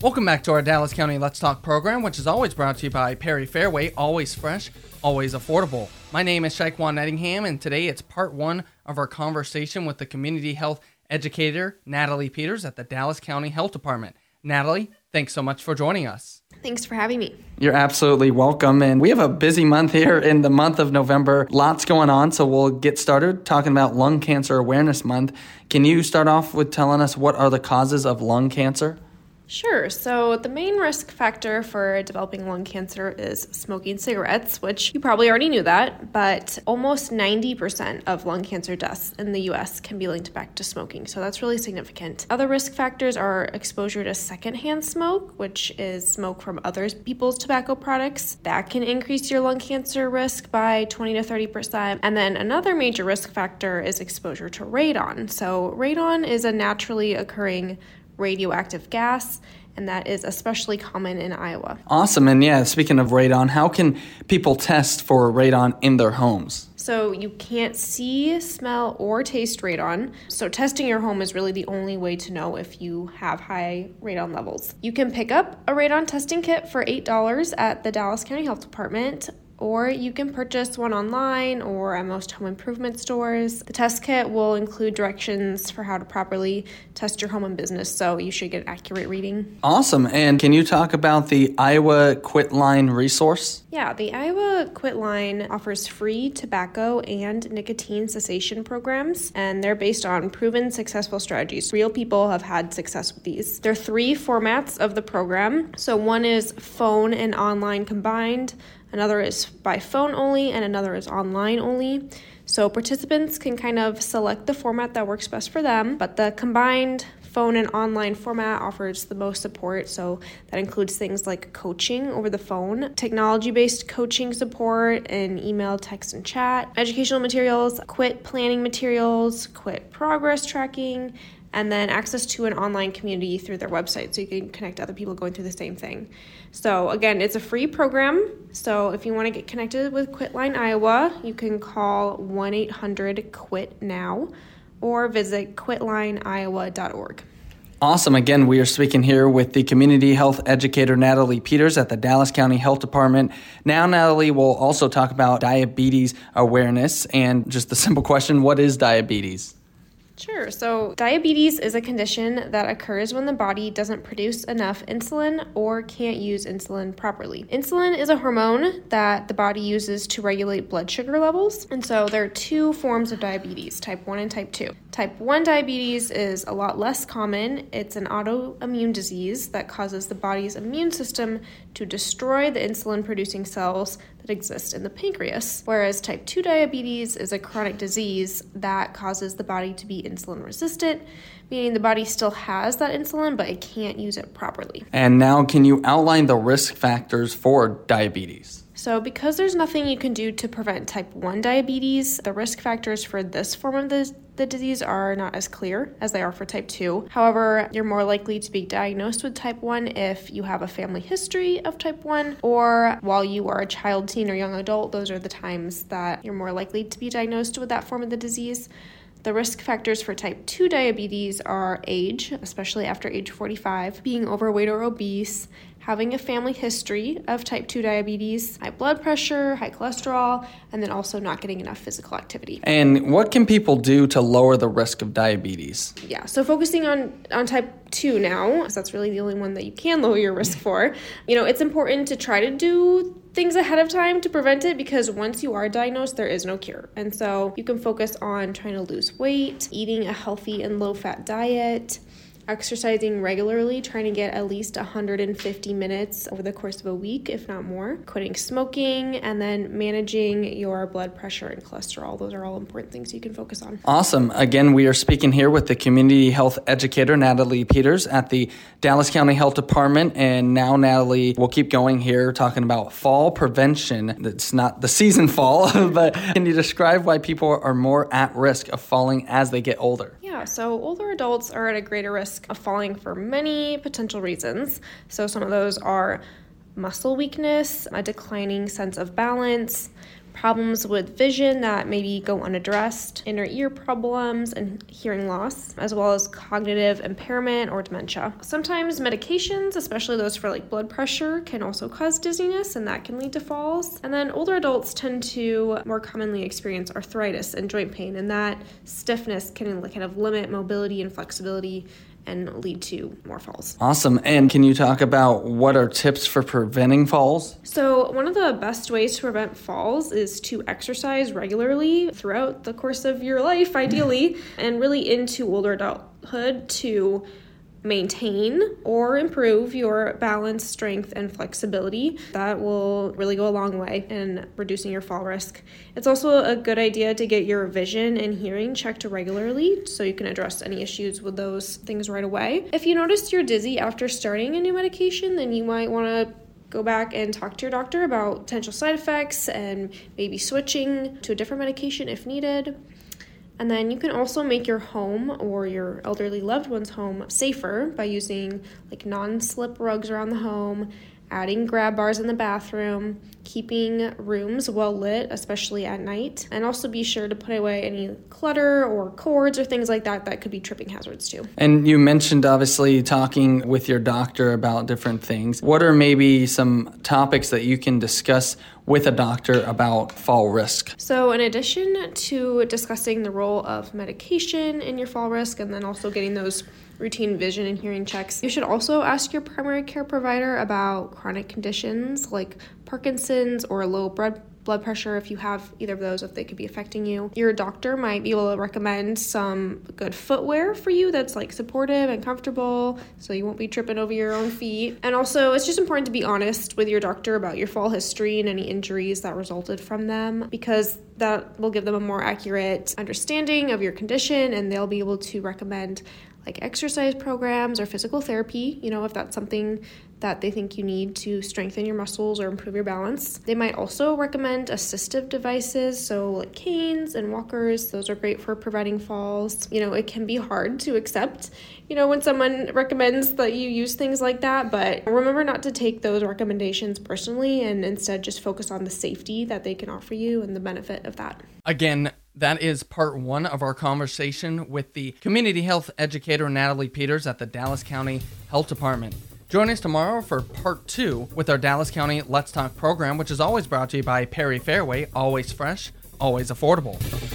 Welcome back to our Dallas County Let's Talk program, which is always brought to you by Perry Fairway, always fresh, always affordable. My name is Shaquan Nettingham, and today it's part one of our conversation with the community health educator, Natalie Peters at the Dallas County Health Department. Natalie, thanks so much for joining us. Thanks for having me. You're absolutely welcome. And we have a busy month here in the month of November. Lots going on, so we'll get started talking about Lung Cancer Awareness Month. Can you start off with telling us what are the causes of lung cancer? Sure. So the main risk factor for developing lung cancer is smoking cigarettes, which you probably already knew that, but almost 90% of lung cancer deaths in the U.S. can be linked back to smoking. So that's really significant. Other risk factors are exposure to secondhand smoke, which is smoke from other people's tobacco products. That can increase your lung cancer risk by 20 to 30%. And then another major risk factor is exposure to radon. So radon is a naturally occurring radioactive gas, and that is especially common in Iowa. Awesome. And yeah, speaking of radon, how can people test for radon in their homes? So you can't see, smell, or taste radon. So testing your home is really the only way to know if you have high radon levels. You can pick up a radon testing kit for $8 at the Dallas County Health Department, or you can purchase one online or at most home improvement stores. The test kit will include directions for how to properly test your home and business, so you should get an accurate reading. Awesome. And can you talk about the Iowa Quit Line resource? Yeah, the Iowa Quit Line offers free tobacco and nicotine cessation programs, and they're based on proven successful strategies. Real people have had success with these. There are three formats of the program. So one is phone and online combined, another is by phone only, and another is online only. So participants can kind of select the format that works best for them, but the combined phone and online format offers the most support. So that includes things like coaching over the phone, technology-based coaching support in email, text, and chat, educational materials, quit planning materials, quit progress tracking, and then access to an online community through their website so you can connect to other people going through the same thing. So again, it's a free program. So if you want to get connected with Quitline Iowa, you can call 1-800-QUIT-NOW or visit quitlineiowa.org. Awesome. Again, we are speaking here with the community health educator, Natalie Peters at the Dallas County Health Department. Now, Natalie will also talk about diabetes awareness and just the simple question, what is diabetes? Sure. So diabetes is a condition that occurs when the body doesn't produce enough insulin or can't use insulin properly. Insulin is a hormone that the body uses to regulate blood sugar levels. And so there are two forms of diabetes, type 1 and type 2. Type 1 diabetes is a lot less common. It's an autoimmune disease that causes the body's immune system to destroy the insulin-producing cells that exist in the pancreas, whereas type 2 diabetes is a chronic disease that causes the body to be insulin resistant, meaning the body still has that insulin, but it can't use it properly. And now can you outline the risk factors for diabetes? So because there's nothing you can do to prevent type 1 diabetes, the risk factors for this form of the disease are not as clear as they are for type 2. However, you're more likely to be diagnosed with type 1 if you have a family history of type 1 or while you are a child, teen, or young adult. Those are the times that you're more likely to be diagnosed with that form of the disease. The risk factors for type 2 diabetes are age, especially after age 45, being overweight or obese, having a family history of type 2 diabetes, high blood pressure, high cholesterol, and then also not getting enough physical activity. And what can people do to lower the risk of diabetes? Yeah, so focusing on type 2 now, because that's really the only one that you can lower your risk for, it's important to try to do things ahead of time to prevent it because once you are diagnosed, there is no cure. And so you can focus on trying to lose weight, eating a healthy and low-fat diet, exercising regularly, trying to get at least 150 minutes over the course of a week, if not more, quitting smoking, and then managing your blood pressure and cholesterol. Those are all important things you can focus on. Awesome. Again, we are speaking here with the community health educator, Natalie Peters at the Dallas County Health Department. And now, Natalie, we'll keep going here talking about fall prevention. It's not the season fall, but can you describe why people are more at risk of falling as they get older? Yeah, so older adults are at a greater risk of falling for many potential reasons. So some of those are muscle weakness, a declining sense of balance, problems with vision that maybe go unaddressed, inner ear problems, and hearing loss, as well as cognitive impairment or dementia. Sometimes medications, especially those for like blood pressure, can also cause dizziness, and that can lead to falls. And then older adults tend to more commonly experience arthritis and joint pain, and that stiffness can kind of limit mobility and flexibility and lead to more falls. Awesome. And can you talk about what are tips for preventing falls? So one of the best ways to prevent falls is to exercise regularly throughout the course of your life, ideally, and really into older adulthood to maintain or improve your balance, strength, and flexibility. That will really go a long way in reducing your fall risk. It's also a good idea to get your vision and hearing checked regularly so you can address any issues with those things right away. If you notice you're dizzy after starting a new medication, then you might want to go back and talk to your doctor about potential side effects and maybe switching to a different medication if needed. And then you can also make your home or your elderly loved one's home safer by using like non-slip rugs around the home, adding grab bars in the bathroom, keeping rooms well lit, especially at night, and also be sure to put away any clutter or cords or things like that that could be tripping hazards too. And you mentioned obviously talking with your doctor about different things. What are maybe some topics that you can discuss with a doctor about fall risk? So in addition to discussing the role of medication in your fall risk and then also getting those routine vision and hearing checks, you should also ask your primary care provider about chronic conditions like Parkinson's or low blood pressure if you have either of those, if they could be affecting you. Your doctor might be able to recommend some good footwear for you that's like supportive and comfortable so you won't be tripping over your own feet. And also it's just important to be honest with your doctor about your fall history and any injuries that resulted from them, because that will give them a more accurate understanding of your condition and they'll be able to recommend like exercise programs or physical therapy, if that's something that they think you need to strengthen your muscles or improve your balance. They might also recommend assistive devices, so like canes and walkers. Those are great for preventing falls. It can be hard to accept, when someone recommends that you use things like that, but remember not to take those recommendations personally and instead just focus on the safety that they can offer you and the benefit of that. Again, that is part one of our conversation with the community health educator, Natalie Peters at the Dallas County Health Department. Join us tomorrow for part two with our Dallas County Let's Talk program, which is always brought to you by Perry Fairway, always fresh, always affordable.